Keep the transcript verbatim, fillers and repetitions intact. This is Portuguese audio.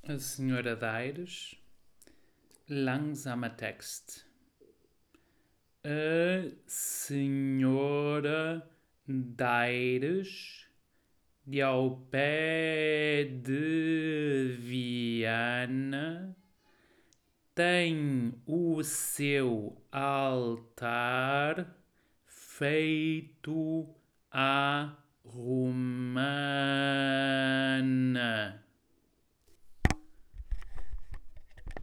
A senhora Daires, langsamer Text. A senhora Daires, de ao pé de Viana, tem o seu altar feito à romana.